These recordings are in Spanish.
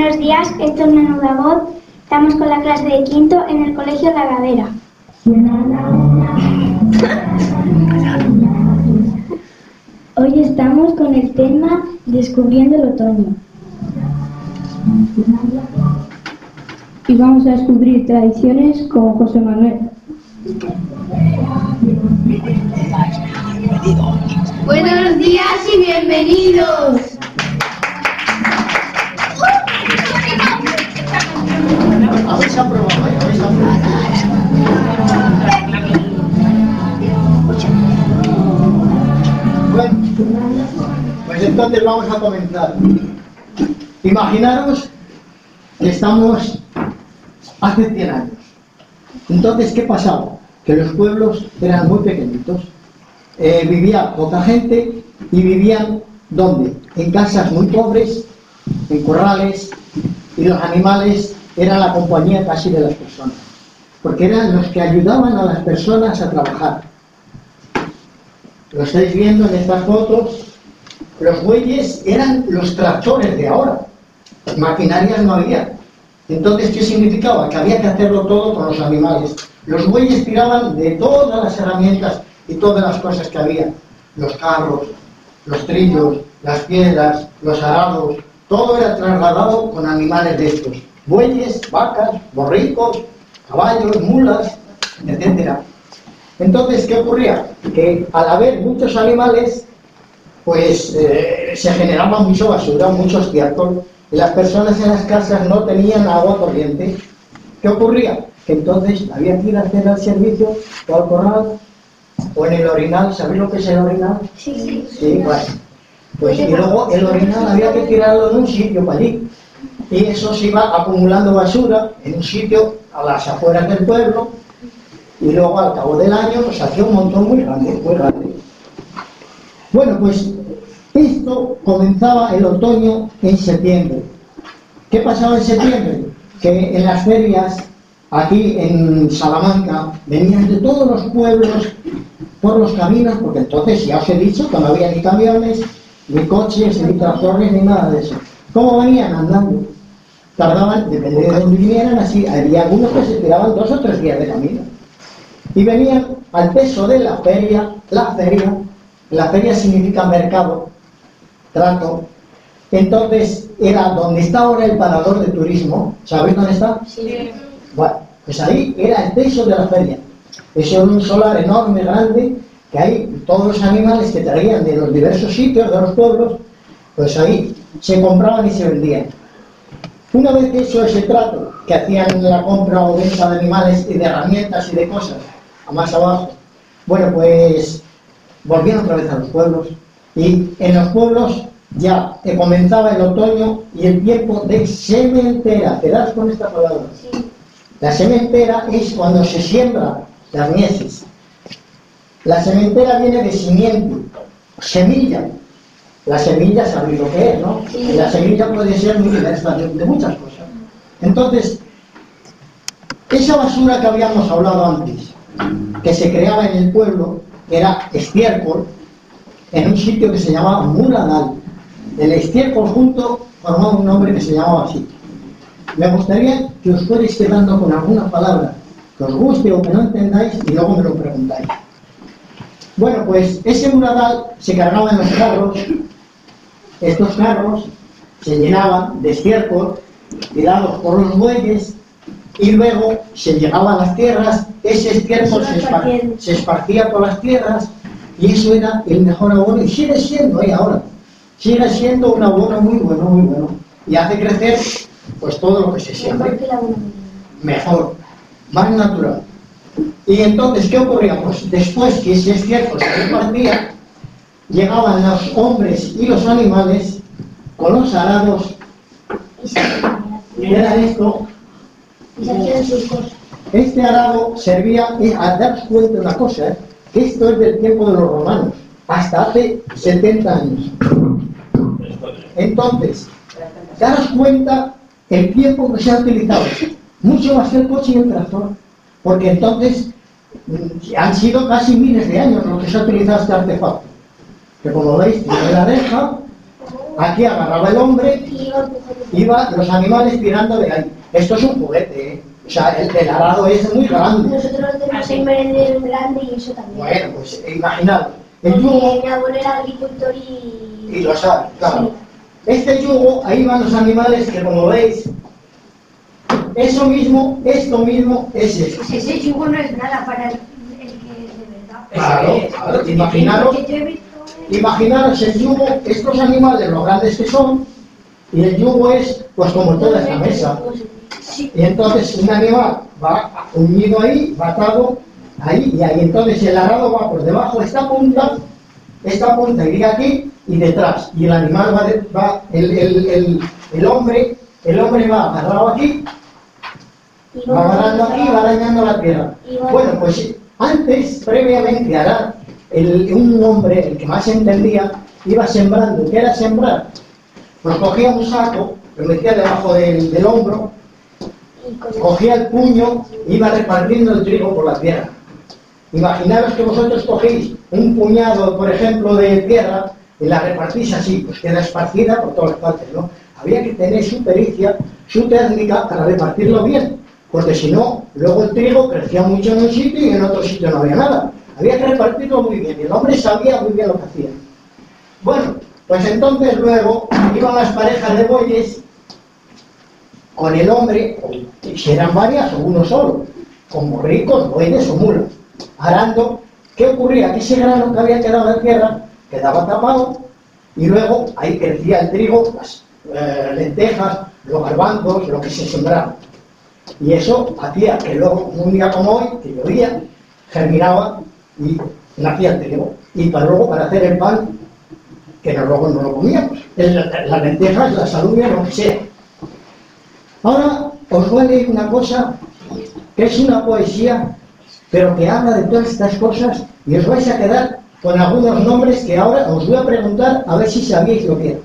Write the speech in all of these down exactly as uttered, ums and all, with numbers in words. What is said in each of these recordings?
Buenos días, esto es Menuda Voz. Estamos con la clase de quinto en el Colegio La Ladera. Hoy estamos con el tema Descubriendo el otoño. Y vamos a descubrir tradiciones con José Manuel. Buenos días y bienvenidos. Habéis aprobado, habéis aprobado. Bueno, pues entonces vamos a comenzar. Imaginaros que estamos hace cien años. Entonces, ¿qué pasaba? Que los pueblos eran muy pequeñitos. Eh, vivía poca gente y vivían, ¿dónde? En casas muy pobres, en corrales, y los animales eran la compañía casi de las personas, porque eran los que ayudaban a las personas a trabajar. Lo estáis viendo en estas fotos. Los bueyes eran los tractores de ahora, maquinarias no había. Entonces, ¿qué significaba? Que había que hacerlo todo con los animales. Los bueyes tiraban de todas las herramientas y todas las cosas que había, los carros, los trillos, las piedras, los arados, todo era trasladado con animales de estos, bueyes, vacas, borricos, caballos, mulas, etcétera. Entonces, ¿qué ocurría? Que al haber muchos animales, pues eh, se generaba mucha basura, mucho estiércol, y las personas en las casas no tenían agua corriente. ¿Qué ocurría? Que entonces había que ir a hacer el servicio o al corral o en el orinal. ¿Sabéis lo que es el orinal? Sí, sí. Sí, bueno. Pues y luego el orinal había que tirarlo en un sitio para allí. Y eso se iba acumulando basura en un sitio a las afueras del pueblo. Y luego al cabo del año pues hacía un montón muy grande, muy grande. Bueno, pues esto comenzaba el otoño en septiembre. ¿Qué pasaba en septiembre? Que en las ferias, aquí en Salamanca, venían de todos los pueblos por los caminos, porque entonces ya os he dicho que no había ni camiones, ni coches, ni tractores, ni nada de eso. ¿Cómo venían? Andando. Tardaban, depende de dónde vinieran, así, había algunos que se tiraban dos o tres días de camino. Y venían al peso de la feria, la feria, la feria significa mercado, trato. Entonces era donde está ahora el parador de turismo. ¿Sabéis dónde está? Sí. Bueno, pues ahí era el peso de la feria. Eso era un solar enorme, grande, que ahí todos los animales que traían de los diversos sitios, de los pueblos, pues ahí se compraban y se vendían. Una vez hecho ese trato, que hacían la compra o venta de animales y de herramientas y de cosas, a más abajo, bueno, pues volvían otra vez a los pueblos. Y en los pueblos ya que comenzaba el otoño y el tiempo de sementera. ¿Te das con esta palabra? Sí. La sementera es cuando se siembra las mieses. La sementera viene de simiente, semilla. La semilla, sabéis lo que es, ¿no? Sí. La semilla puede ser muy diversa, de, de muchas cosas. Entonces, esa basura que habíamos hablado antes, que se creaba en el pueblo, era estiércol, en un sitio que se llamaba Muradal. El estiércol junto formaba un nombre que se llamaba así. Me gustaría que os fuerais quedando con alguna palabra que os guste o que no entendáis y luego me lo preguntáis. Bueno, pues ese muradal se cargaba en los carros. Estos carros se llenaban de estiércol tirados por los bueyes y luego se llegaba a las tierras. Ese estiércol se, espar se esparcía por las tierras y eso era el mejor abono y sigue siendo ahí ahora. Sigue siendo un abono muy bueno, muy bueno. Y hace crecer pues todo lo que se siembra. Mejor, más natural. Y entonces, ¿qué ocurría? Pues después que ese estiércol se repartía, llegaban los hombres y los animales con los arados. Y era esto. Este arado servía, a daros cuenta de una cosa, ¿eh? Que esto es del tiempo de los romanos, hasta hace setenta años. Entonces, daros cuenta el tiempo que se ha utilizado. Mucho más que el coche y el tractor, porque entonces han sido casi miles de años lo que se ha utilizado este artefacto, que como veis tiene la reja, aquí agarraba el hombre, iba los animales tirando de ahí. Esto es un juguete, ¿eh? O sea, el, el arado es muy grande. Nosotros tenemos el merendero grande y eso también. Bueno, pues imaginaos. El Porque yugo, mi abuelo era agricultor y... y lo sabe, claro. Sí. Este yugo, ahí van los animales que, como veis, eso mismo, esto mismo es esto. Pues ese yugo no es nada para el, el que es de verdad. Claro, claro, imaginaros, Porque yo he visto... imaginaros el yugo, estos animales, lo grandes que son, y el yugo es, pues como toda esta mesa. Sí. Y entonces un animal va unido ahí, va atado ahí y ahí. Entonces el arado va por debajo de esta punta, esta punta iría aquí y detrás. Y el animal va, de, va el, el, el, el hombre, el hombre va agarrado aquí, va agarrando aquí y va dañando la tierra. Bueno, pues antes, previamente a arar, el, un hombre, el que más entendía, iba sembrando. ¿Qué era sembrar? Pues cogía un saco, lo metía debajo del, del hombro, cogía el puño, iba repartiendo el trigo por la tierra. Imaginaros que vosotros cogéis un puñado, por ejemplo, de tierra y la repartís así, pues queda esparcida por todas partes, ¿no? Había que tener su pericia, su técnica para repartirlo bien, porque si no, luego el trigo crecía mucho en un sitio y en otro sitio no había nada. Había que repartirlo muy bien y el hombre sabía muy bien lo que hacía. Bueno, pues entonces luego iban las parejas de bueyes con el hombre, si eran varias o uno solo, como ricos, bueyes o mulas, arando. ¿Qué ocurría? Que ese grano que había quedado en tierra quedaba tapado y luego ahí crecía el trigo, las eh, lentejas, los garbanzos, lo que se sembraba. Y eso hacía que luego, un día como hoy, que llovía, germinaba y nacía el trigo. Y para luego, para hacer el pan, que no, luego no lo comíamos, las lentejas, las alubias, lo que sea. Ahora os voy a leer una cosa que es una poesía, pero que habla de todas estas cosas y os vais a quedar con algunos nombres que ahora os voy a preguntar a ver si sabéis lo que es.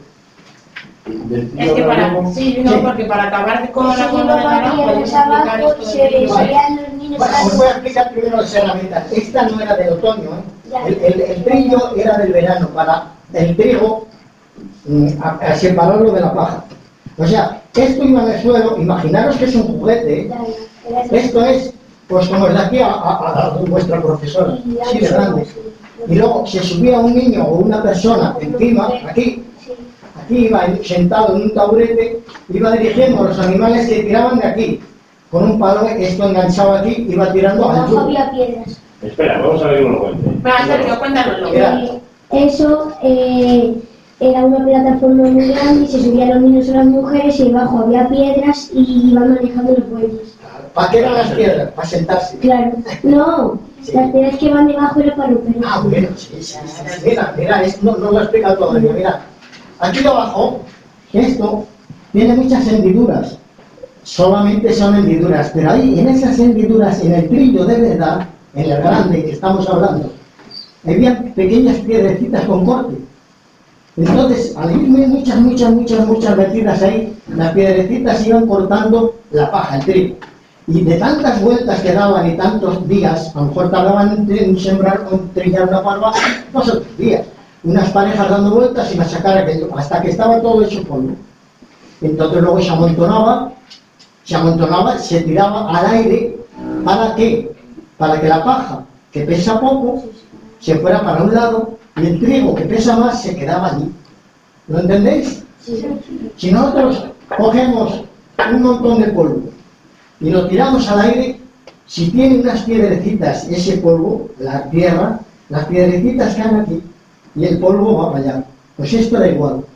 Es que para, sí, no, Sí. porque para acabar con la Si cuerda de no arado, podíamos podemos explicar abajo, esto se del trigo. veían los niños... Bueno, os voy a explicar primero las herramientas. Esta no era del otoño, ¿eh? El, el, el trillo era del verano, para el trigo mm, a, a separarlo de la paja. O sea, esto iba en el suelo, imaginaros que es un juguete, ¿eh? Esto es, pues como el de aquí a, a, a vuestra profesora, sí, de grande. Y luego se subía un niño o una persona encima, aquí, aquí iba sentado en un taburete, iba dirigiendo a los animales que tiraban de aquí. Con un palo, esto enganchado aquí, iba tirando al Abajo yugo. había piedras. Espera, vamos a ver que uno cuente. Venga, Sergio, cuéntanoslo. Mira. Eh, eso eh, era una plataforma muy grande y se subían los niños o las mujeres y debajo había piedras y iban manejando los bueyes. ¿Para qué eran las piedras? Para sentarse. Claro, no, Sí. las piedras que van debajo era para romper. Ah, bueno, sí, sí, sí. Mira, mira, es- no, no lo he explicado todavía. Mira, aquí abajo, esto tiene muchas hendiduras. Solamente son hendiduras, pero ahí, en esas hendiduras, en el trillo de verdad, en el grande que estamos hablando, había pequeñas piedrecitas con corte. Entonces, al irme muchas, muchas, muchas, muchas metidas ahí, las piedrecitas iban cortando la paja, el trigo. Y de tantas vueltas que daban y tantos días, a lo mejor tardaban en sembrar o en trillar una parva dos o tres días. Unas parejas dando vueltas y machacar aquello, hasta que estaba todo hecho polvo. Entonces luego se amontonaba, se amontonaba, se tiraba al aire. ¿Para qué? Para que la paja, que pesa poco, se fuera para un lado y el trigo, que pesa más, se quedaba allí. ¿Lo entendéis? Si nosotros cogemos un montón de polvo y lo tiramos al aire, si tiene unas piedrecitas ese polvo, la tierra, las piedrecitas caen aquí y el polvo va para allá. Pues esto era igual.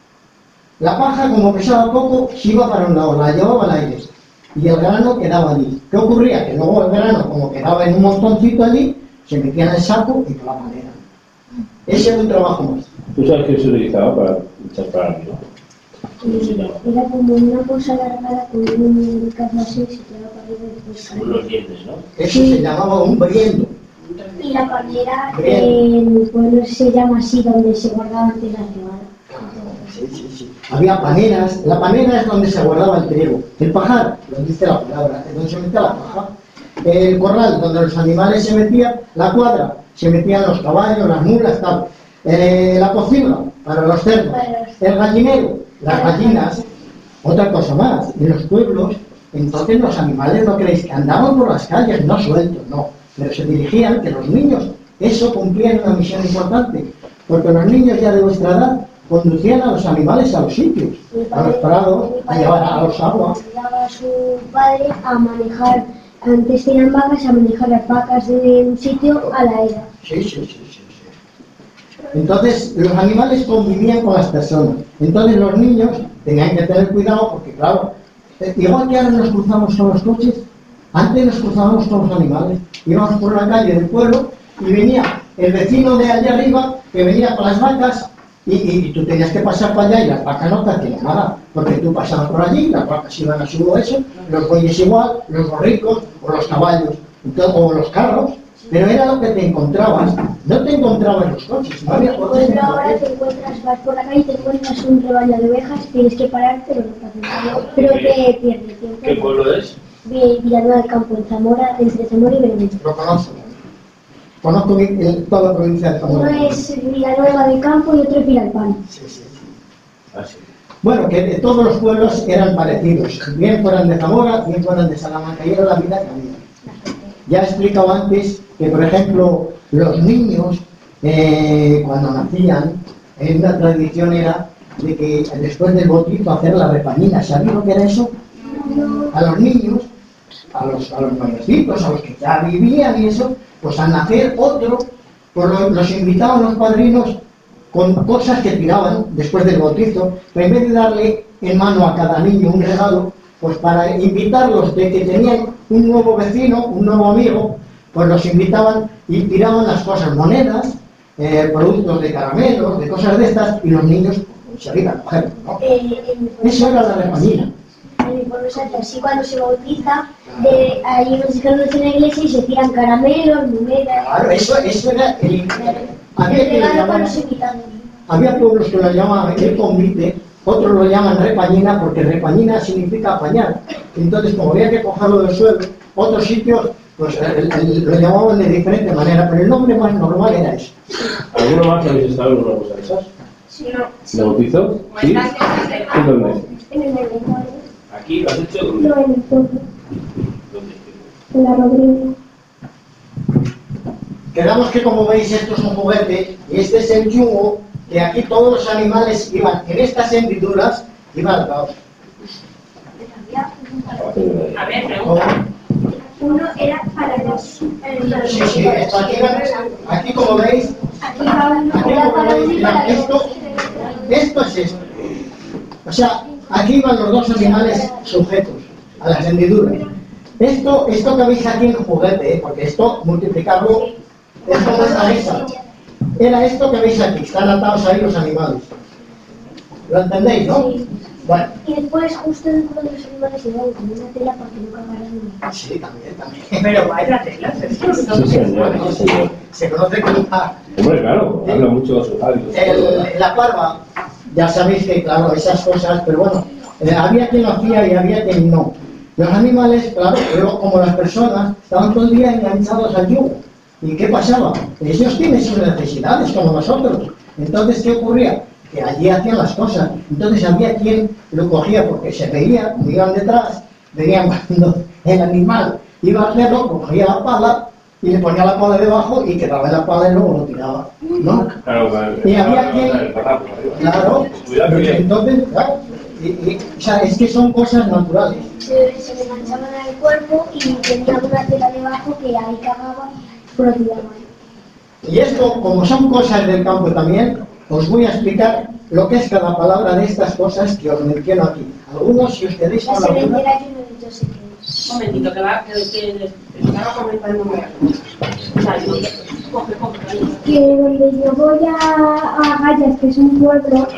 La paja, como pesaba poco, se iba para un lado, la llevaba al aire y el grano quedaba allí. ¿Qué ocurría? Que luego el grano, como quedaba en un montoncito allí, se metía en el saco y por la manera. Ese era un trabajo más. ¿Tú sabes qué se utilizaba para echar para arriba? ¿Cómo se llama? Era como una cosa alargada con un cazo así y se tiraba para arriba y después Con caía. los dientes, ¿no? Eso se llamaba un briendo. Y la panera en el pueblo se llama así, donde se guardaba antes la cebada. Sí, sí, sí. Había paneras. La panera es donde se guardaba el trigo. El pajar, lo dice la palabra, es donde se metía la paja. El corral, donde los animales se metían. La cuadra, se metían los caballos, las mulas, tal. Eh, la cocina para los cerdos, el gallinero, las gallinas, otra cosa más. En los pueblos, entonces los animales, ¿no creéis que andaban por las calles, no sueltos, no, pero se dirigían, que los niños, eso cumplían una misión importante, porque los niños ya de vuestra edad conducían a los animales a los sitios, a los prados, a llevar a los aguas. Ayudaba a su padre a manejar, antes tenían vacas, a manejar las vacas de un sitio a la era. Sí, sí, sí, sí, sí. Entonces, los animales convivían con las personas. Entonces, los niños tenían que tener cuidado porque, claro, eh, igual que ahora nos cruzamos con los coches, antes nos cruzábamos con los animales. Íbamos por la calle del pueblo y venía el vecino de allá arriba que venía con las vacas y, y, y tú tenías que pasar para allá y las vacas no te hacían nada, porque tú pasabas por allí, las vacas iban a su eso, los bueyes igual, los borricos o los caballos entonces, o los carros. Pero era lo que te encontrabas, no te encontrabas los coches, no había coches. Pero ahora te encuentras, vas por la calle y te encuentras un rebaño de ovejas, tienes que parar, pero no te hacen nada. Pero te pierdes tiempo. ¿Qué pueblo es? Villanueva del Campo, en Zamora, entre Zamora y Benavente. Lo conozco. Conozco el, toda la provincia de Zamora. Uno es Villanueva del Campo y otro es Villalpán. Sí, sí, sí. Ah, sí. Bueno, que de todos los pueblos eran parecidos, bien fueran de Zamora, bien fueran de Salamanca, y era la vida que había. Ya he explicado antes que, por ejemplo, los niños, eh, cuando nacían, en una tradición era de que después del bautizo hacer la repañina. ¿Sabéis lo que era eso? A los niños, a los, a los mayorcitos, a los que ya vivían y eso, pues al nacer otro, pues los, los invitaban los padrinos con cosas que tiraban después del bautizo, pero en vez de darle en mano a cada niño un regalo, pues para invitarlos de que tenían un nuevo vecino, un nuevo amigo, pues los invitaban y tiraban las cosas, monedas, eh, productos de caramelos, de cosas de estas, y los niños pues, se iban a cogerlo, ¿no? Eso era la repañina. En mi pueblo se hace así cuando se bautiza, de, hay unos escalones en la iglesia y se tiran caramelos, monedas. Claro, eso, eso era el... Había, El que lo regalo para llamaban- los invitados. había pueblos que lo llamaban el convite, otros lo llaman repañina, porque repañina significa apañar. Entonces, como había que cogerlo del suelo, otros sitios pues el- el- lo llamaban de diferente manera, pero el nombre más normal era eso. ¿Alguno más habéis estado en una cosa de esas? Sí, no. ¿De bautizo? ¿Sí? ¿En dónde? En el mercado. ¿Aquí lo has hecho? ¿Dónde? No, en el pueblo. ¿Dónde? En la Rodríguez. Quedamos que, como veis, esto es un juguete y este es el yugo, que aquí todos los animales iban en estas hendiduras, iban atados. A ver, ¿Cómo? pregunta. Uno era para los... Sí, sí, esto aquí, aquí como veis, Aquí va uno, aquí era como para veis, uno y mira, para esto, otro. esto es esto. O sea, aquí iban los dos animales sujetos a las hendiduras. Esto, esto que veis aquí en juguete, ¿eh? Porque esto, multiplicarlo, es como esta mesa. Era esto que veis aquí, están atados ahí los animales. ¿Lo entendéis, no? Sí. Bueno, Y después, justo dentro de los animales, se daban como una tela para que no cagaran nada. sí, también, también. Pero vaya telas, esto Sí, señor, sí, señor. Se conoce como ah, Hombre, claro, habla mucho de sus hábitos. el- la parva. Ya sabéis que, claro, esas cosas, pero bueno, eh, había quien lo hacía y había quien no. Los animales, claro, pero como las personas, estaban todo el día enganchados al yugo. ¿Y qué pasaba? Ellos tienen sus necesidades como nosotros. Entonces, ¿qué ocurría? Que allí hacían las cosas. Entonces había quien lo cogía porque se veía, como iban detrás, veían cuando el animal iba a hacerlo, cogía la pala y le ponía la pala debajo y quedaba en la pala y luego lo tiraba, ¿no? Claro, claro. Y había quien- El patá por arriba. Claro, Cuidado bien. entonces, claro, y, y, o sea, es que son cosas naturales. Se, se le enganchaban al cuerpo y tenía una tela debajo que ahí cagaba, pero tiraban. Y esto, como son cosas del campo también, os voy a explicar lo que es cada palabra de estas cosas que os menciono aquí. Algunos, si os queréis La con alguna... sementera yo no yo sé qué es. Un momentito, que va, que, que estaba comentando una cosa. O sea, yo- coge, coge, ahí. Que donde yo voy a, a Gallas, que es un pueblo,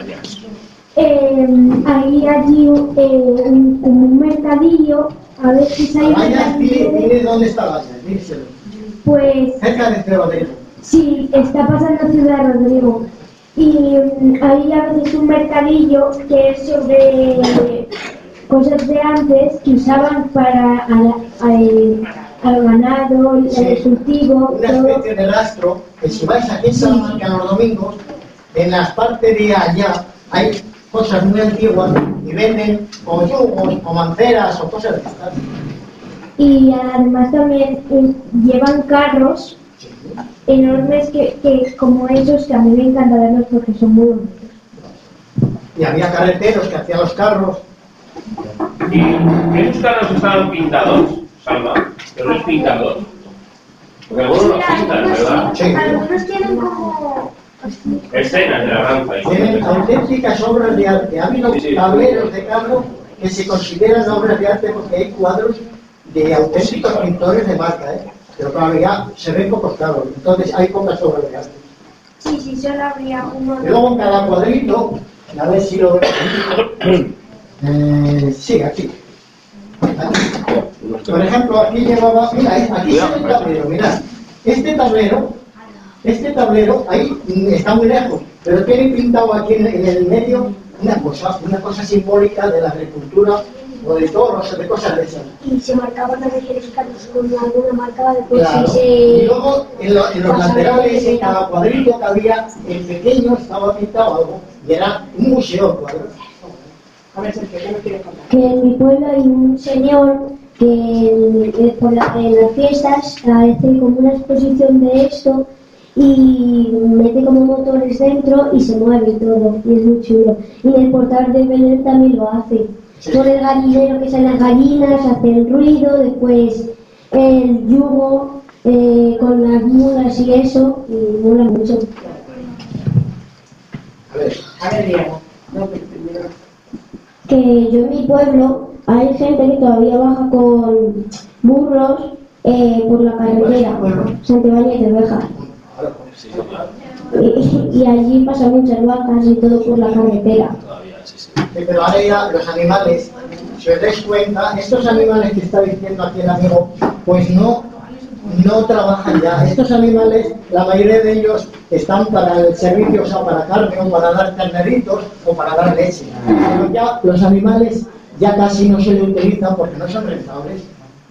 eh, hay allí eh, un, un mercadillo, a ver si se Vaya, dile, dile dónde está Vaya, díselo. pues Cerca de Cerodero. sí, está pasando Ciudad Rodrigo. Y mm, hay a veces un mercadillo que es sobre cosas de antes que usaban para al, al, al ganado, el Sí. cultivo, Una todo. especie de rastro, que si vais aquí en Salamanca los domingos, en las partes de allá hay cosas muy antiguas y venden o yugos o manceras o cosas de estas. Y además también eh, llevan carros enormes que, que como esos, que a mí me encanta verlos porque son muy bonitos. Y había carreteros que hacían los carros. ¿Y esos carros estaban pintados, Salma? Pero no es pintados. Porque algunos los pintan, ¿verdad? Sí. Algunos tienen como... Escenas de la danza. Tienen auténticas obras de arte. Ha habido Sí, sí. tableros de carro que se consideran obras de arte porque hay cuadros de auténticos pintores de marca, ¿eh? Pero claro, ya se ven pocos carros, entonces hay pocas obras de arte. Sí, sí, solo habría uno. Y luego en cada cuadrito, a ver si lo veo. Eh, sí, aquí. Aquí. Por ejemplo, aquí llevaba, mira, aquí se ve el tablero, mirad. Este tablero, este tablero, ahí mm, está muy lejos, pero tiene pintado aquí en, en el medio una cosa, una cosa simbólica de la agricultura o de toros o de cosas de esas. Y se marcaban a veces los carros con alguna marca de pues Claro. si se... Y luego en, lo- en los pasaba laterales, de- en cada cuadrito que había, en pequeño estaba pintado algo, y era un museo el cuadro. A ver, Sergio, ¿qué nos quieres contar? Que en mi pueblo hay un señor que en, en- por la- en las fiestas hace como una exposición de esto y mete como motores dentro y se mueve y todo, y es muy chulo. Y en el portal de Belén también lo hace. Sí. Por el gallinero que salen las gallinas, hace el ruido, después el yugo eh, con las mulas y eso, y mola mucho. A ver, A ver, Diego. No, pero primero. Que yo en mi pueblo hay gente que todavía baja con burros eh, por la carretera, Santibáñez de Ovejas. ahora pues, sí. Y, y allí pasan muchas vacas y todo por la carretera. Sí, pero ahora ya los animales, si os dais cuenta, estos animales que está diciendo aquí el amigo, pues no, no trabajan ya. Estos animales, la mayoría de ellos están para el servicio, o sea, para carne, o para dar terneritos, o para dar leche. Pero ya los animales ya casi no se le utilizan porque no son rentables.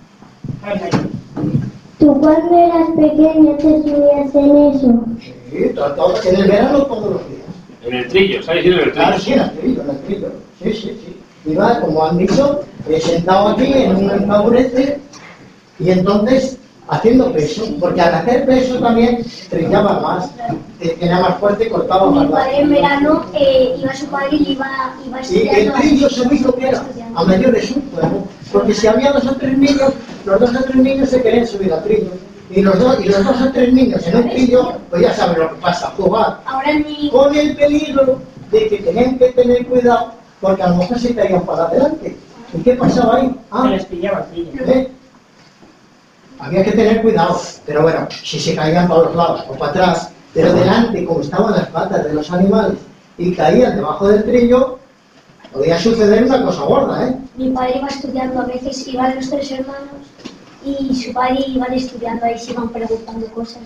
¿Tú cuando eras pequeña te subías en eso? Sí, todo- todo- en el verano todos los días. En el trillo, ¿sabes? En el Claro, trillo. sí, en el trillo, en el trillo. Sí, sí, sí. Iba, como han dicho, eh, sentado aquí en un taburete y entonces haciendo peso, porque al hacer peso también trillaba más, eh, tenía más fuerte y cortaba Mi más. padre en verano eh, iba a su padre y iba, iba Y el estudiando. trillo se hizo que era a mayores un juego, porque si había dos o tres niños, los dos o tres niños se querían subir al trillo. Y los, dos, y los dos o tres niños en un trillo, pues ya saben lo que pasa, jugar. Ahora en mi... Con el peligro de que tenían que tener cuidado, porque a lo mejor se caían para adelante. ¿Y qué pasaba ahí? Se Ah, les pillaba el trillo. ¿eh? Había que tener cuidado, pero bueno, si se caían para los lados o para atrás, pero delante, como estaban las patas de los animales y caían debajo del trillo, podía suceder una cosa gorda, ¿eh? Mi padre iba estudiando, a veces iban los tres hermanos y su padre iban estudiando, ahí se iban preguntando cosas.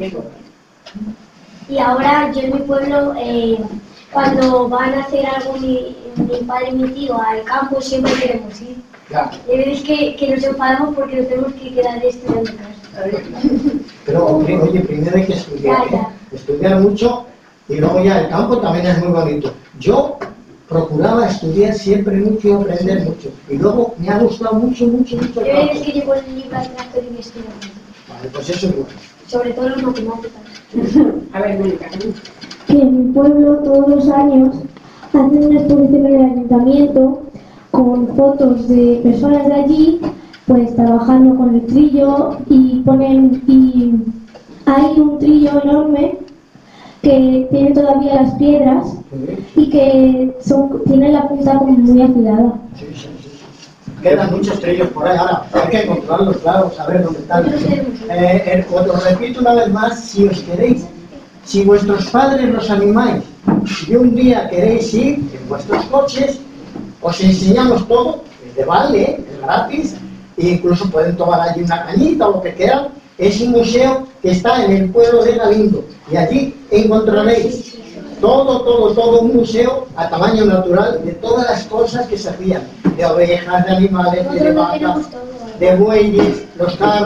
Y, y ahora yo en mi pueblo, eh, cuando van a hacer algo mi, mi padre y mi tío al campo, siempre queremos ir. Ya. Y veis que, que nos enfadamos porque nos tenemos que quedar estudiando en casa. Pero oye, oye, primero hay que estudiar, ¿eh? Estudiar mucho y luego ya el campo también es muy bonito. Yo procuraba estudiar siempre mucho y aprender mucho. Y luego me ha gustado mucho, mucho, mucho el Yo veis campo. que llevo el libro al tractor y me estudio mucho. Vale, pues eso es bueno. Sobre todo las matemáticas. A ver, Mónica. Que en mi pueblo todos los años hacen una exposición en el ayuntamiento con fotos de personas de allí, pues trabajando con el trillo y ponen y hay un trillo enorme que tiene todavía las piedras y que son, tiene la punta como muy afilada. Sí, sí, sí. Quedan muchos trillos por ahí, ahora hay que encontrarlos, claro, saber dónde están. Eh, eh, os repito una vez más, si os queréis, si vuestros padres los animáis y un día queréis ir en vuestros coches, os enseñamos todo, es de vale, ¿eh? Es gratis, e incluso pueden tomar allí una cañita o lo que quieran. Es un museo que está en el pueblo de Galindo y allí encontraréis todo, todo, todo un museo a tamaño natural de todas las cosas que se hacían, de ovejas, de animales, de Nosotros lo vacas, tenemos todo. de bueyes, los carros,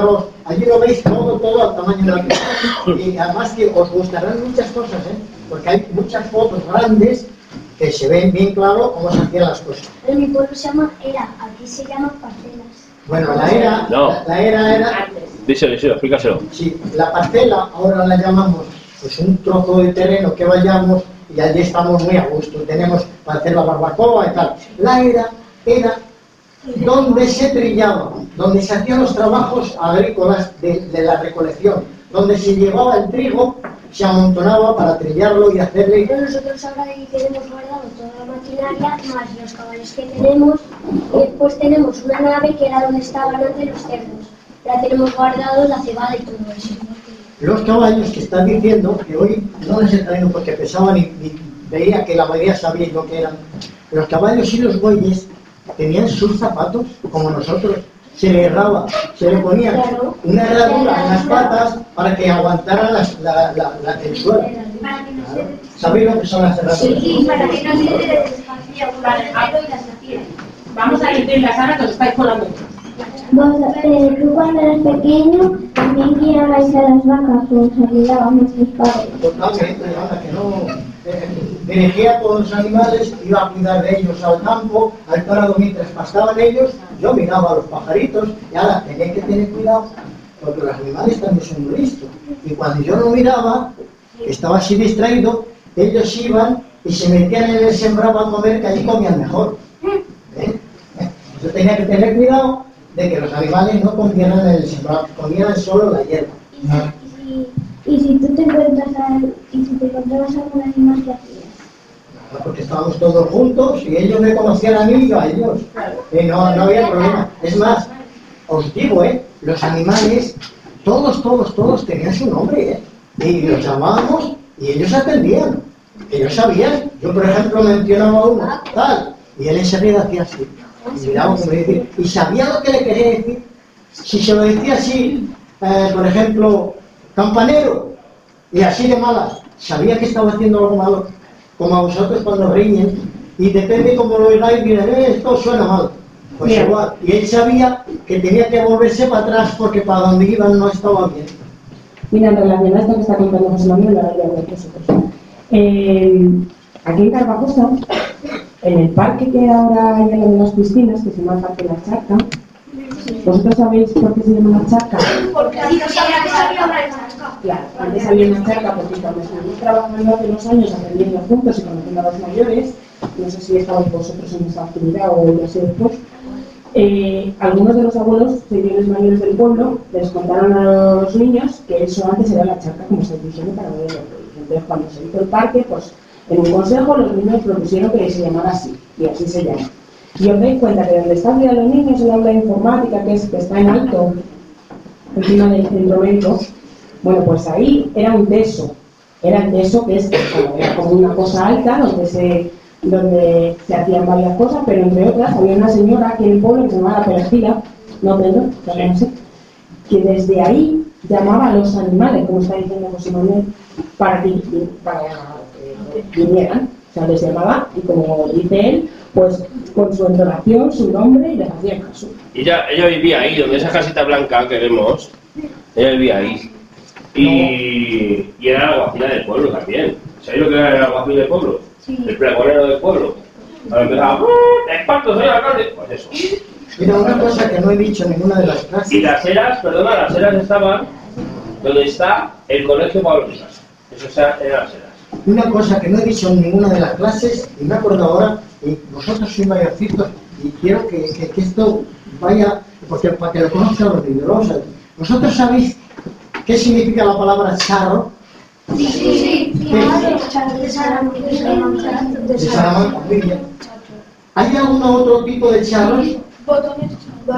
allí lo veis todo, todo al tamaño de la casa. Y además que os gustarán muchas cosas, ¿eh? Porque hay muchas fotos grandes que se ven bien claro cómo se hacían las cosas. En mi pueblo se llama era, aquí se llaman parcelas. Bueno, la era, No. la, la era era, Díselo, díselo, explícaselo. sí, la parcela ahora la llamamos pues un trozo de terreno que vayamos y allí estamos muy a gusto, tenemos para hacer la barbacoa y tal. La era era donde se trillaba, donde se hacían los trabajos agrícolas de, de la recolección, donde se llevaba el trigo, se amontonaba para trillarlo y hacerle... Pero nosotros ahora ahí tenemos guardado toda la maquinaria, más los caballos que tenemos, y después tenemos una nave que era donde estaban antes los cerdos. Ya tenemos guardado la cebada y todo eso. Los caballos que están diciendo, que hoy no les he traído porque pesaban y, y veía que la mayoría sabía lo que eran, los caballos y los bueyes tenían sus zapatos, como nosotros, se le erraba, se le ponía una herradura en las patas para que aguantaran las, la, la, la, el suelo. ¿Sabéis lo que son las herraduras? Sí, para que no se le desfacía por el pelo y las hacía. Vamos a decirles ahora que os estáis colando. Vos, eh, tú cuando eras pequeño también guiabais a las vacas, o os ayudaban vuestros padres. Totalmente, nada, que no... Eh, dirigía a todos los animales, iba a cuidar de ellos al campo, al prado mientras pastaban ellos, yo miraba a los pajaritos y ahora tenía que tener cuidado porque los animales también son muy listos. Y cuando yo no miraba, estaba así distraído, ellos iban y se metían en el sembrado a comer, que allí comían mejor. ¿Eh? Yo tenía que tener cuidado de que los animales no comieran en el sembrado, comieran solo la hierba. Y si tú te encuentras a, y si te encontrabas algún animal, ¿qué hacías? Porque estábamos todos juntos y ellos me conocían a mí y yo a ellos. Y no, no había problema. Es más, os digo, ¿eh? Los animales, todos, todos, todos tenían su nombre, ¿eh? Y los llamábamos y ellos atendían. Ellos sabían. Yo, por ejemplo, mencionaba a uno, tal, y él enseguida hacía así. Y miraba como decía, y sabía lo que le quería decir. Si se lo decía así, eh, por ejemplo, campanero, y así de malas, sabía que estaba haciendo algo malo, como a vosotros cuando riñen, y depende cómo lo oigáis, miren, eh, esto suena mal, pues Bien. igual, y él sabía que tenía que volverse para atrás porque para donde iban no estaba bien. Mira, en relación a esto que está contando José Manuel, la verdad de vosotros. Eh, aquí en Carvajosa, en el parque que ahora hay en de las piscinas, que se llama el Parque La Charca, ¿vosotros sabéis por qué se llama La Charca? Porque así no sabía que había una charca. Claro, antes había una charca porque cuando estuvimos trabajando hace unos años aprendiendo juntos y conociendo a los mayores, no sé si estabais vosotros en esa actividad o ya sé después, eh, algunos de los abuelos, señores mayores del pueblo, les contaron a los niños que eso antes era la charca, como estáis diciendo, para beber los ríos. Entonces cuando se hizo el parque, pues en un consejo los niños propusieron que se llamara así, y así se llama. Y os dais cuenta que donde están ya los niños en la aula de informática, que, es, que está en alto, encima del centro médico, bueno, pues ahí era un teso, era el teso que es bueno, era como una cosa alta donde se, donde se hacían varias cosas, pero entre otras había una señora aquí en el pueblo que se llamaba Perejila, no Pedro, no sé, que desde ahí llamaba a los animales, como está diciendo José Manuel, para que, para que vinieran, o sea, les llamaba y como dice él, pues con su entonación, su nombre y les hacían caso. Y ella, ella vivía ahí, donde esa casita blanca que vemos, ella vivía ahí. Y, y era la alguacila del pueblo también. ¿Sabéis lo que era el alguacil del pueblo? Sí. El pregonero del pueblo. Ahora empezaba, ¡esparto, soy alcalde! Pues eso. Mira, una cosa que no he dicho en ninguna de las clases. Y las eras, perdona, las eras estaban donde está el colegio Pablo Picasso. Eso eran las eras. Una cosa que no he dicho en ninguna de las clases, y me acuerdo ahora, y vosotros sois mayorcitos, y quiero que, que, que esto vaya, porque para que lo conozcan los niños. ¿Vosotros sabéis qué significa la palabra charro? Sí, sí, sí. De Salamanca. De Salamanca, muy bien. ¿Hay algún otro tipo de charros? Botones.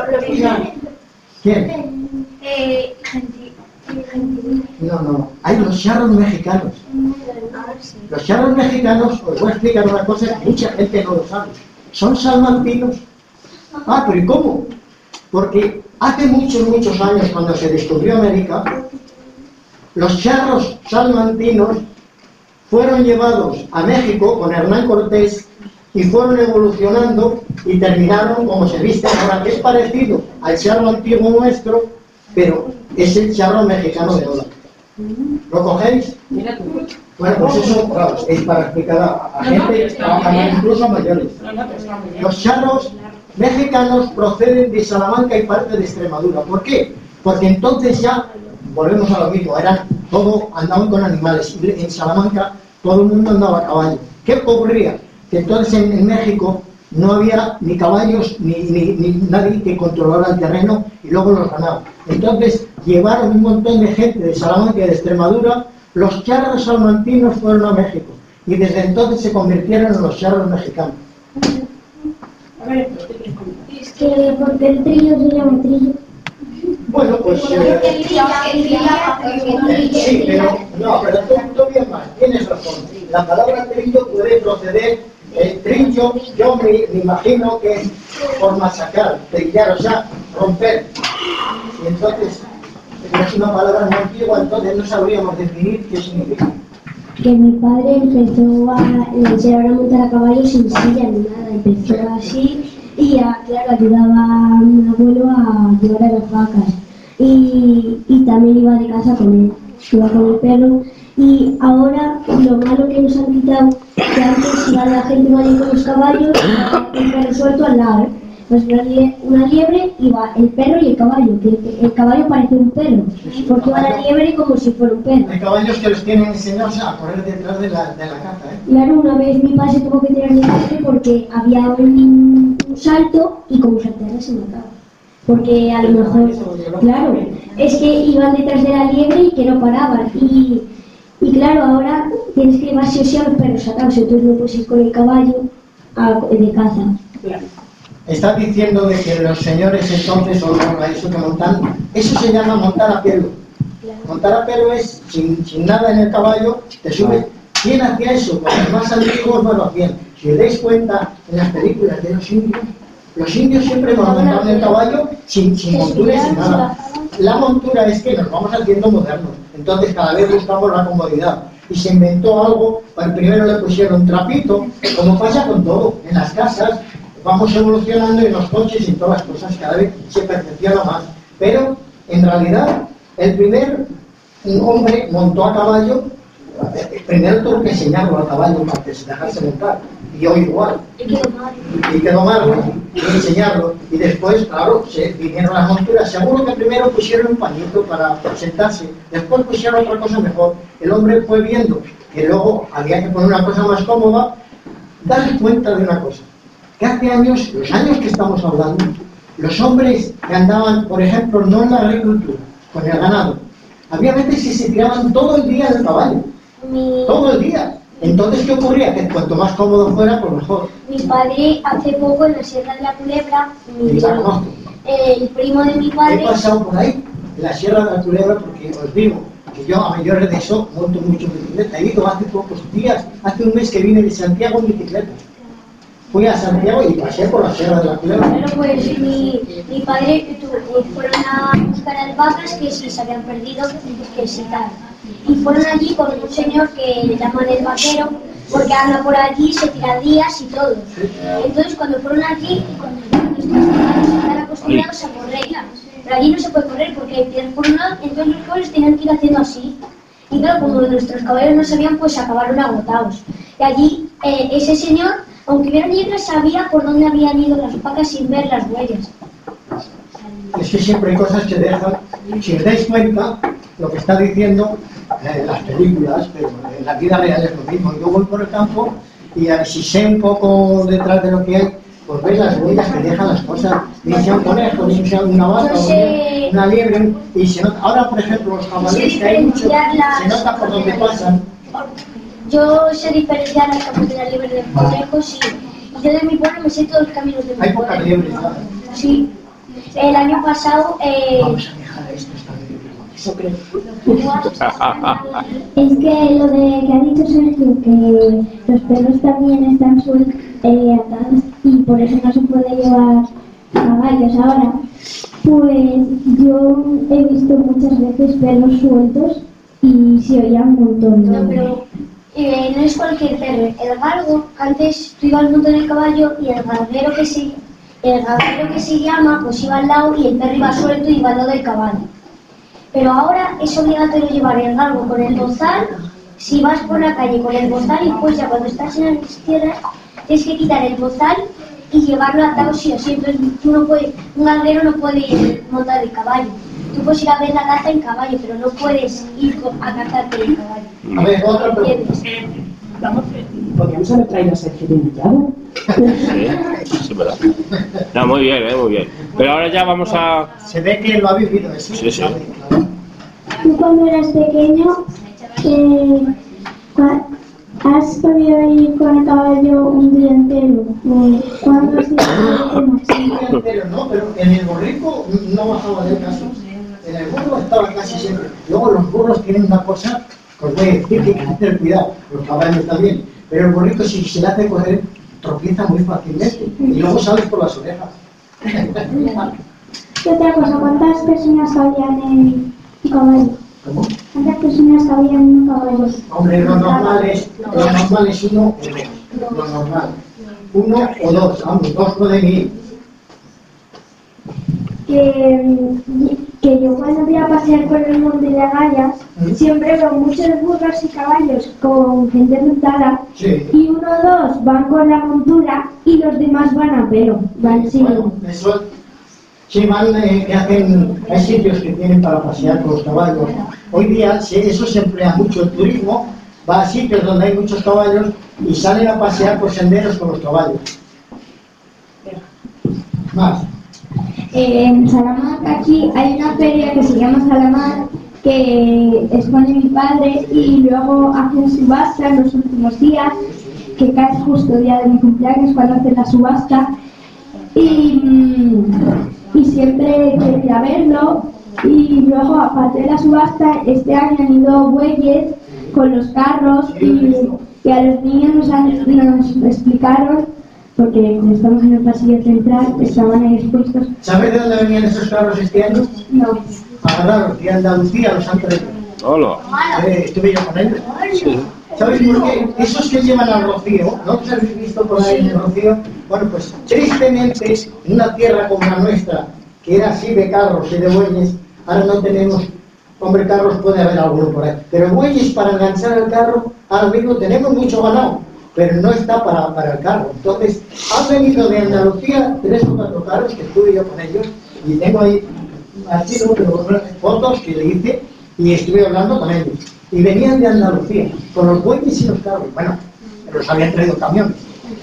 ¿Quién? Eh, gentil. Gentil. No, no. Hay los charros mexicanos. Los charros mexicanos, os voy a explicar una cosa que mucha gente no lo sabe. Son salmantinos. Ah, pero ¿y cómo? Porque hace muchos, muchos años, cuando se descubrió América, los charros salmantinos fueron llevados a México con Hernán Cortés y fueron evolucionando y terminaron como se viste ahora, que es parecido al charro antiguo nuestro, pero es el charro mexicano de Ola. ¿Lo cogéis? Mira tú. Bueno, pues eso, claro, es para explicar a, a gente, a, a, incluso a mayores. Los charros mexicanos proceden de Salamanca y parte de Extremadura. ¿Por qué? Porque entonces ya, volvemos a lo mismo, eran todo, andaban con animales. Y en Salamanca todo el mundo andaba a caballo. ¿Qué ocurría? Que entonces en, en México no había ni caballos ni, ni, ni nadie que controlara el terreno y luego los ganaba. Entonces llevaron un montón de gente de Salamanca y de Extremadura. Los charros salmantinos fueron a México y desde entonces se convirtieron en los charros mexicanos. Es que porque el trillo se llama trillo. Bueno, pues... Eh, eh, sí, pero no, pero tú, tú bien más, tienes razón. La palabra trillo puede proceder, el trillo, yo me, me imagino que es por masacrar, trillar, o sea, romper. Y entonces, es una palabra muy antigua, entonces no sabríamos definir qué significa. Que mi padre empezó a enseñar a montar a caballo sin silla ni nada, empezó así y a, claro, ayudaba a mi abuelo a llevar a las vacas y, y también iba de casa con él, iba con el perro y ahora lo malo que nos han quitado, que antes iba la gente allí con los caballos y el perro suelto al lado, ¿eh? Pues una, lie una liebre iba el perro y el caballo, que el, el caballo parece un perro, porque iba la liebre como si fuera un perro. Hay caballos que los tienen enseñados a correr detrás de la, de la caza, ¿eh? Claro, una vez mi padre se tuvo que tirar de padre porque había un, un salto y como saltara se mataba. Porque a lo mejor, claro, es que iban detrás de la liebre y que no paraban. Y, y claro, ahora tienes que llevar sí o sí a los perros atados, entonces no puedes ir con el caballo a, de caza. Claro. Está diciendo de que los señores entonces, o no, eso que montan, eso se llama montar a pelo. Montar a pelo es sin, sin nada en el caballo, te subes. ¿Quién hacía eso? Pues los más antiguos no lo hacían. Si os dais cuenta en las películas de los indios, los indios siempre nos montaban el caballo sin, sin montura y sin nada. La montura es que nos vamos haciendo modernos, entonces cada vez buscamos la comodidad. Y se inventó algo, pues primero le pusieron trapito, como pasa con todo, en las casas. Vamos evolucionando en los coches y en todas las cosas, cada vez se perfecciona más. Pero, en realidad, el primer hombre montó a caballo, primero tuvo que enseñarlo al caballo para que se dejase montar, y yo igual. Y quedó mal. Y quedó mal, y enseñarlo. Y después, claro, se vinieron las monturas. Seguro que primero pusieron un pañito para sentarse, después pusieron otra cosa mejor. El hombre fue viendo que luego había que poner una cosa más cómoda. Darse cuenta de una cosa. Que hace años, los años que estamos hablando, los hombres que andaban, por ejemplo, no en la agricultura, con el ganado, había veces que se tiraban todo el día en el caballo, Mi, todo el día. Entonces, ¿qué ocurría? Que cuanto más cómodo fuera, pues mejor. mi padre hace poco en la Sierra de la Culebra, mi, Y la conozco. eh, el primo de mi He padre, pasado por ahí, en la Sierra de la Culebra, porque os digo que yo a mayores de eso monto mucho bicicleta. He ido hace pocos días, hace un mes que vine de Santiago en bicicleta. Fui a Santiago y pasé por la Sierra de la Culebra. bueno, pues mi, mi padre tu, fueron a buscar albahacas que si se habían perdido, que sí tal. Y fueron allí con un señor que le llaman el vaquero, porque anda por allí, se tira días y todo. Entonces cuando fueron allí, cuando nuestros caballos están acostumbrados a correr, pero allí no se puede correr porque hay piedras por un lado, entonces los caballos tenían que ir haciendo así. Y claro, como nuestros caballos no sabían, pues acabaron agotados. Y allí eh, ese señor, aunque hubiera niebla, sabía por dónde habían ido las vacas sin ver las huellas. Es que siempre hay cosas que dejan, si os dais cuenta, lo que está diciendo en las películas, pero en la vida real es lo mismo. Yo voy por el campo y si sé un poco detrás de lo que hay, pues ves las huellas que dejan las cosas, ni sea un conejo, ni sea una vaca, No sé. una liebre, y se nota. Ahora, por ejemplo, los jabalíes que hay mucho, se nota por donde pasan. Yo sé diferenciar las capas de la liebre de conejos, sí. Y yo de mi pueblo me sé todos los caminos de mi Hay pueblo. pocas liebres, ¿no? Sí. El año pasado... Eh, Vamos a dejar esto, está bien. Eso creo. Es que lo de que ha dicho Sergio, que los perros también están sueltos, eh, atados y por eso no se puede llevar caballos ahora, pues yo he visto muchas veces perros sueltos y se oía un montón. no, pero eh, no es cualquier perro. El galgo, antes tú ibas montando el caballo y el galguero que se, el galguero que se llama, pues iba al lado y el perro iba suelto y iba al lado del caballo. Pero ahora es obligatorio llevar el galgo con el bozal. Si vas por la calle con el bozal y pues ya cuando estás en las tierras tienes que quitar el bozal y llevarlo atado sí o sí. Entonces tú no puedes, un galguero no puede ir montar el caballo. Tú puedes ir a ver la caza en caballo, pero no puedes ir a cazarte el caballo. A ver, otra pregunta. Podríamos haber traído a Sergio de invitado. Sí, sí, verdad. No, muy bien, eh, muy bien. Pero ahora ya vamos a... Se ve que lo ha vivido eso. Sí, sí. Tú cuando eras pequeño, eh, cua- ¿has podido ir con el caballo un día entero? Eh, ¿Cuándo has ido? Pero no, pero en el borrico no bajaba del caso. En el burro estaba casi siempre. Luego los burros tienen una cosa, os voy a decir que hay que tener cuidado, los caballos también. Pero el borrico si se le hace correr, tropieza muy fácilmente. Y luego sales por las orejas. ¿Qué otra cosa? ¿Cuántas personas cabían en un caballo? ¿Cómo? ¿Cuántas personas cabían en un caballo? Hombre, lo normal es, lo normal es uno o dos. Lo normal. Uno o dos, vamos, dos pueden ir. Que, que yo cuando voy a pasear por el monte de Agallas, ¿Mm? siempre veo muchos burros y caballos con gente montada, Sí. y uno o dos van con la montura y los demás van a pelo, van sin... Bueno, eso, sí, van, eh, que hacen, hay sitios que tienen para pasear con los caballos. Hoy día se- eso se emplea mucho, el turismo va a sitios donde hay muchos caballos y salen a pasear por senderos con los caballos. Más. Eh, en Salamanca aquí hay una feria que se llama Salamar, que expone mi padre y luego hacen subasta en los últimos días, que cae justo el día de mi cumpleaños cuando hacen la subasta, y, mm, y siempre quería verlo. Y luego, aparte de la subasta, este año han ido bueyes con los carros y, y a los niños nos, han, nos explicaron, porque estamos en el pasillo central, estaban ahí expuestos. ¿Sabes de dónde venían esos carros este año? No. Agarraros, de Andalucía los han traído. Hola. Eh, estuve yo con ellos. ¿Sabéis por qué? Esos que llevan al rocío, ¿no os habéis visto por ahí en el rocío? Bueno, pues tristemente, en una tierra como la nuestra, que era así de carros y de bueyes, ahora no tenemos, hombre, carros puede haber alguno por ahí, pero bueyes para enganchar el carro, ahora mismo tenemos mucho ganado, pero no está para, para el carro. Entonces, han venido de Andalucía tres o cuatro carros que estuve yo con ellos, y tengo ahí así, ¿no? Pero, fotos que le hice, y estuve hablando con ellos. Y venían de Andalucía, con los bueyes y los carros. Bueno, los habían traído camiones.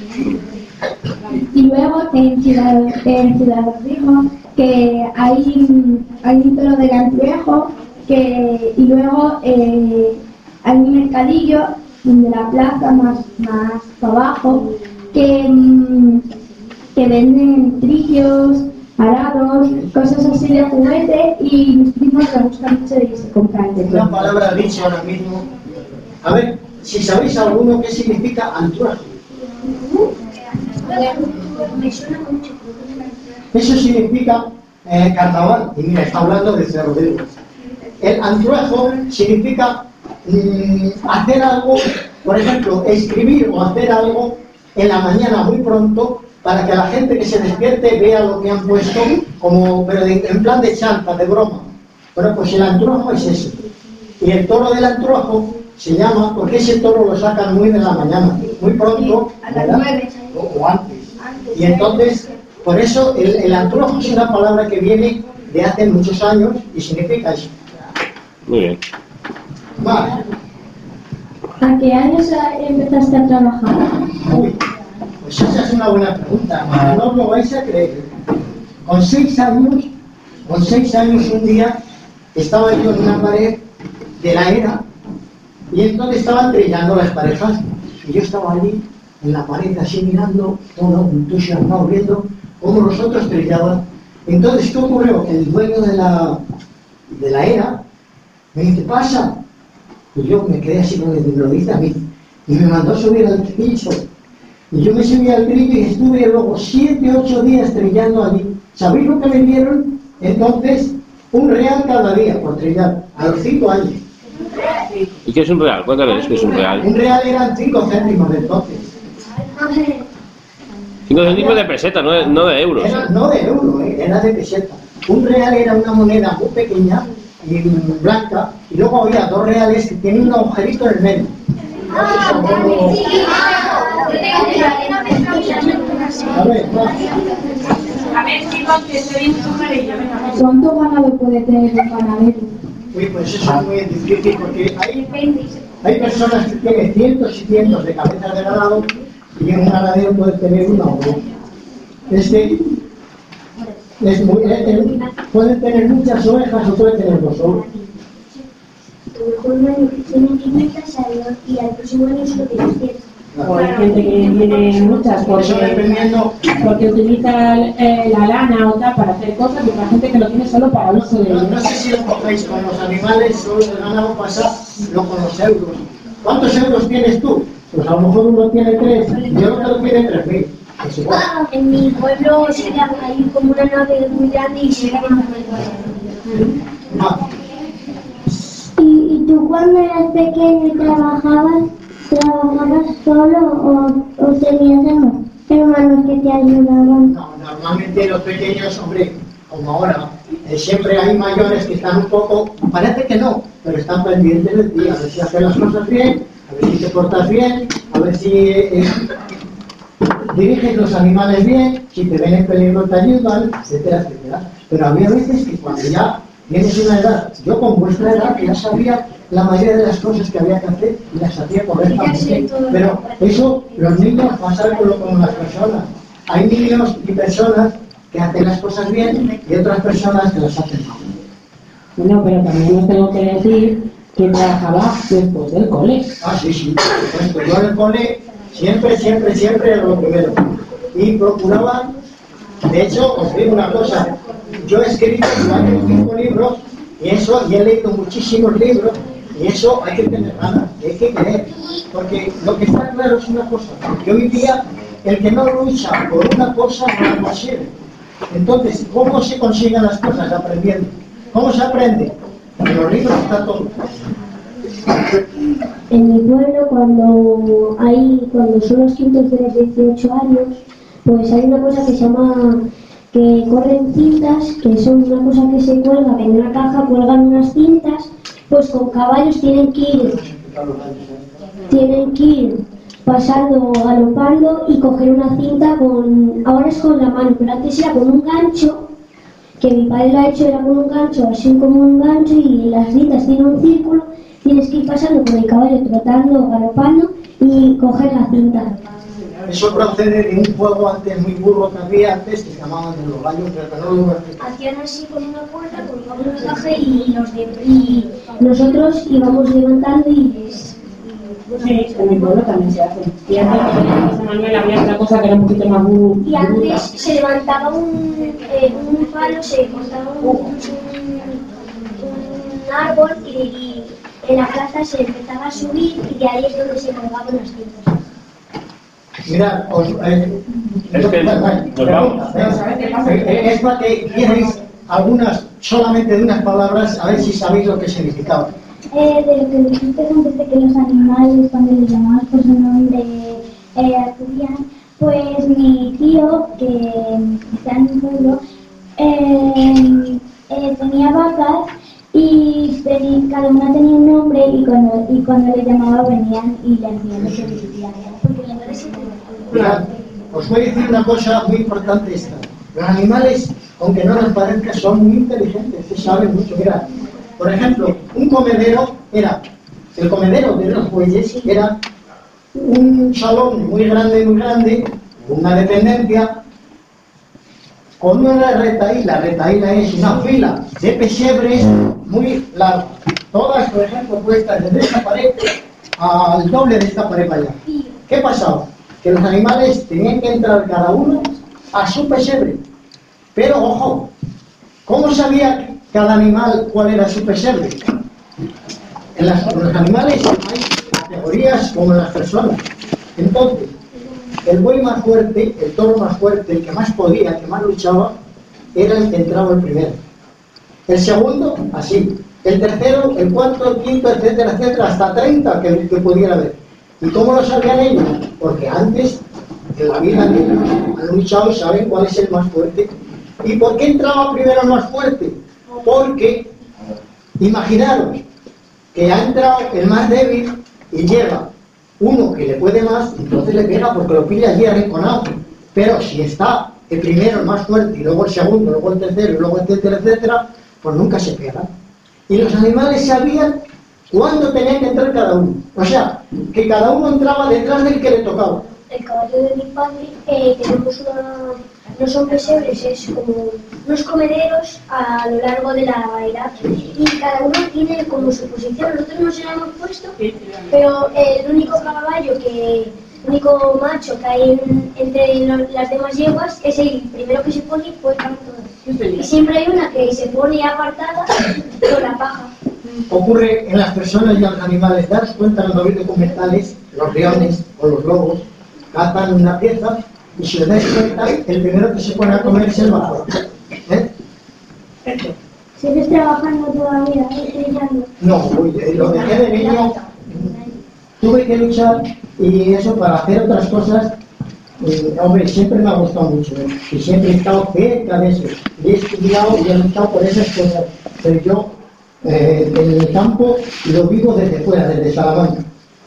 Y luego en Ciudad, en Ciudad Rodrigo, que hay, hay un toro del Antruejo, que, y luego eh, hay un mercadillo de la plaza más, más para abajo, que, mm, que venden trillos, arados, cosas así de juguete, y mis primos les gusta mucho y se compran de Una todo. palabra dicha ahora mismo. A ver, si sabéis alguno, ¿qué significa antruaje? Me suena mucho. Eso significa eh, carnaval. Y mira, está hablando de Cerro de Oro. El antruajo significa mm, hacer algo, por ejemplo, escribir o hacer algo en la mañana muy pronto, para que la gente que se despierte vea lo que han puesto, como, pero de- en plan de chanta, de broma. Bueno, pues el antruajo es ese. Y el toro del antruajo se llama, porque ese toro lo sacan muy de la mañana, muy pronto, A las ¿verdad? nueve. O, o antes. Y entonces, por eso el, el antruajo es una palabra que viene de hace muchos años y significa eso. Muy bien. Más. ¿A qué años empezaste a trabajar? Uy, pues esa es una buena pregunta. No os lo vais a creer. Con seis años, con seis años un día, estaba yo en una pared de la era, y entonces estaban trillando las parejas, y yo estaba allí en la pared así mirando, todo entusiasmado, viendo cómo los otros trillaban. Entonces, ¿qué ocurrió? El dueño de la, de la era me dice, pasa. Y yo me quedé así como me lo dice a mí, y me mandó a subir al trillo. Y yo me subí al trillo y estuve luego siete, ocho días trillando allí. ¿Sabéis lo que me dieron? Entonces, un real cada día por trillar, a los cinco años. ¿Y qué es un real? Cuéntales qué es un real. Un real eran cinco céntimos de entonces. Cinco céntimos de peseta, no de, no de euros. Era, no de euro, eh, era de peseta. Un real era una moneda muy pequeña y blanca, y luego había dos reales que tienen un agujerito en el medio. A ver, va. A ver, chicos, que estoy en su amarillo. ¿Cuánto ganado puede tener un ganadero? Uy, pues eso es muy difícil porque hay, hay personas que tienen cientos y cientos de cabezas de ganado y en un ganadero puede tener una o dos. Este es muy, eh, puede tener muchas ovejas o puede tener dos ovejas. Un año tiene quinientas y al próximo año solo tiene cien. O hay gente que tiene muchas Eso porque, dependiendo. porque utiliza eh, la lana o tal para hacer cosas y otra gente que lo tiene solo para uso de No, no sé si lo cogéis con los animales, solo el ganado pasa, no con los euros. ¿Cuántos euros tienes tú? Pues a lo mejor uno tiene tres y el otro tiene tres mil. Es igual. En mi pueblo se llama, hay como una nave muy grande y se llama Ah, ¿Y, y tú cuando eras pequeño trabajabas, trabajabas solo o, o tenías hermanos, hermanos que te ayudaban? no, normalmente los pequeños, hombre, como ahora, eh, siempre hay mayores que están un poco, parece que no, pero están pendientes de ti, a ver si haces las cosas bien, a ver si te portas bien, a ver si eh, diriges los animales bien, si te ven en peligro te ayudan, etcétera, etcétera. Pero había veces que cuando ya tienes una edad, yo con vuestra edad ya sabía la mayoría de las cosas que había que hacer y las hacía correctamente. Pero eso, los niños pasan con, con las personas. Hay niños y personas que hacen las cosas bien y otras personas que las hacen mal. Bueno, pero también os tengo que decir que trabajaba después del cole. Ah, sí, sí. Por ejemplo, yo en el cole siempre, siempre, siempre era lo primero. Y procuraba, de hecho, os digo una cosa, yo he escrito cuatro o cinco libros y eso, y he leído muchísimos libros y eso hay que tener ganas, hay que querer. Porque lo que está claro es una cosa, que hoy día el que no lucha por una cosa no la consigue. Entonces, ¿cómo se consiguen las cosas? Aprendiendo. ¿Cómo se aprende? En los libros está todo. En mi pueblo, cuando hay, cuando son los quintos de los dieciocho años, pues hay una cosa que se llama, que corren cintas, que son una cosa que se cuelga en una caja, cuelgan unas cintas, pues con caballos tienen que ir, tienen que ir pasando, galopando y coger una cinta con, ahora es con la mano, pero antes era con un gancho, que mi padre lo ha hecho, era con un gancho, así como un gancho, y las cintas tienen un círculo, tienes que ir pasando con el caballo, trotando, galopando y coger la cinta. Eso procede de un juego antes muy burro que había antes, que se llamaban de los gallos, pero no lo voy a explicar. hacían así con una puerta, colgaban una caja y los de y Nosotros íbamos levantando y les... Sí, en mi pueblo también se hace. Y antes, como dice Manuel, había otra cosa que era un poquito más bu- Y antes bruta. se levantaba un, eh, un palo, se cortaba un, un, un árbol y, y en la plaza se empezaba a subir y de ahí es donde se colgaban las cintas. Mirad, os, eh, Es que nos vamos. Eh, eh, es para que vierais algunas, solamente de unas palabras, a ver si sabéis lo que significaba. Eh, de lo que dijiste antes de que los animales, cuando les llamabas por su nombre, eh, acudían, pues mi tío, que está en un pueblo, eh, eh, tenía vacas y tenía, cada una tenía un nombre y cuando, y cuando le llamaba venían y le hacían lo que le decía. Porque la verdad es que Mirad, os voy a decir una cosa muy importante esta. Los animales, aunque no nos parezca, son muy inteligentes, se saben mucho. Mirad, por ejemplo, un comedero era, el comedero de los bueyes era un salón muy grande, muy grande, una dependencia, con una retaíla. Retaíla es una fila de pesebres muy larga. Todas, por ejemplo, puestas desde esta pared al doble de esta pared para allá. ¿Qué pasaba? Que los animales tenían que entrar cada uno a su pesebre. Pero, ojo, ¿cómo sabía cada animal cuál era su pesebre? En, las, en los animales hay categorías como en las personas. Entonces, el buey más fuerte, el toro más fuerte, el que más podía, el que más luchaba, era el que entraba el primero. El segundo, así. El tercero, el cuarto, el quinto, etcétera, etcétera, hasta treinta que, que pudiera haber. ¿Y cómo lo sabían ellos? Porque antes, en la vida, ellos han luchado y saben cuál es el más fuerte. ¿Y por qué entraba primero el más fuerte? Porque Imaginaros que ha entrado el más débil y llega uno que le puede más, entonces le pega porque lo pilla allí arrinconado. Pero si está el primero, el más fuerte, y luego el segundo, luego el tercero, y luego etcétera, etcétera, pues nunca se pega. Y los animales sabían cuándo tenía que entrar cada uno. O sea, que cada uno entraba detrás del que le tocaba. El caballo de mi padre, eh, tenemos una... No son pesebres, es como unos comederos a lo largo de la edad. Y cada uno tiene como su posición. Nosotros no se la hemos puesto, pero el único caballo que... el único macho que hay en, entre lo, las demás yeguas es el primero que se pone y puede todas. Y siempre hay una que se pone apartada con la paja. Ocurre en las personas y en los animales. Daros cuenta en los documentales, los leones o los lobos cazan una pieza y si os dais cuenta, el primero que se pone a comer es el más fuerte. ¿Eh? ¿Sigues trabajando todavía? ¿Estudiando? No, uy, lo dejé de niño. Tuve que luchar y eso para hacer otras cosas. Eh, hombre, siempre me ha gustado mucho, ¿eh? Y siempre he estado cerca de eso. Y he estudiado y he luchado por esas cosas. Pero yo, eh, en el campo, lo vivo desde fuera, desde Salamanca.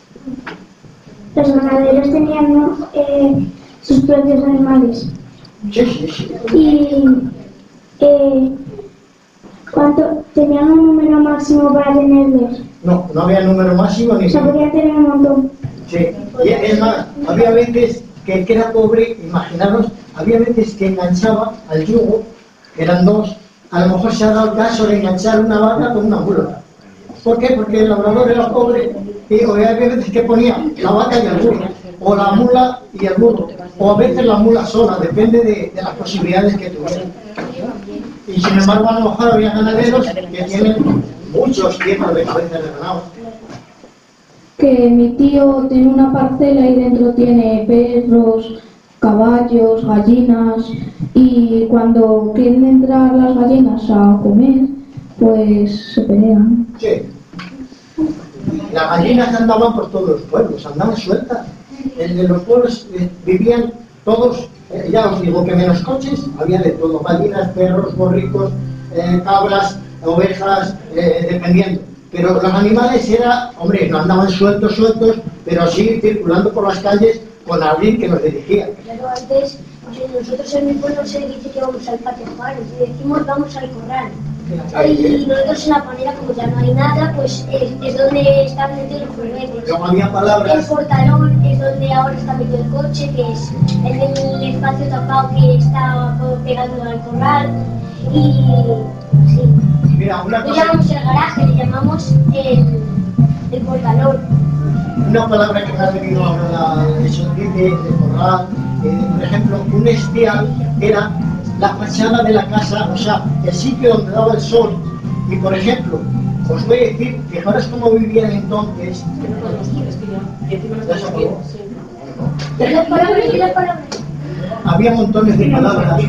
Los ganaderos tenían, ¿no? eh, sus propios animales. Sí, sí, sí. Y eh, ¿cuánto tenían un número máximo para tenerlos? No, no había número máximo ni... O sea, podían tener un montón. Sí, y es más, había veces que el que era pobre, imaginaros, había veces que enganchaba al yugo, que eran dos, a lo mejor se ha dado el caso de enganchar una vaca con una mula. ¿Por qué? Porque el labrador era pobre y había veces que ponía la vaca y el burro, o la mula y el burro, o a veces la mula sola, depende de, de las posibilidades que tuvieran. Y sin embargo, a lo mejor había ganaderos que tienen muchos cientos de cabezas de ganado. Que mi tío tiene una parcela y dentro tiene perros, caballos, gallinas, y cuando quieren entrar las gallinas a comer, pues se pelean. Sí. Las gallinas andaban por todos los pueblos, andaban sueltas. En los pueblos eh, vivían todos, eh, ya os digo que menos coches, había de todo, gallinas, perros, borricos, eh, cabras, ovejas, eh, dependiendo. Pero los animales era, hombre, no andaban sueltos, sueltos, pero sí circulando por las calles con alguien que nos dirigía. Pero antes, nosotros en mi pueblo se dice que vamos al patio Juárez y decimos vamos al corral. Y nosotros en la panera, como ya no hay nada, pues es, es donde están metidos los juguetes. Luego había palabras. El portalón es donde ahora está metido el coche, que es el espacio tapado que está pegando al corral. Y sí. Mira, una No cosa, llamamos el garaje, le llamamos el, el portalón. una palabra que me ha venido ahora la eso de, de corral, eh, por ejemplo, un estial era la fachada de la casa, o sea, el sitio donde daba el sol. Y por ejemplo, os voy a decir, fijaros cómo vivían entonces. ¿Ya se acabó? Y las palabras y las palabras. Había montones de palabras.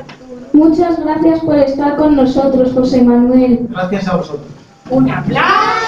Muchas gracias por estar con nosotros, José Manuel. Gracias a vosotros. ¡Un aplauso!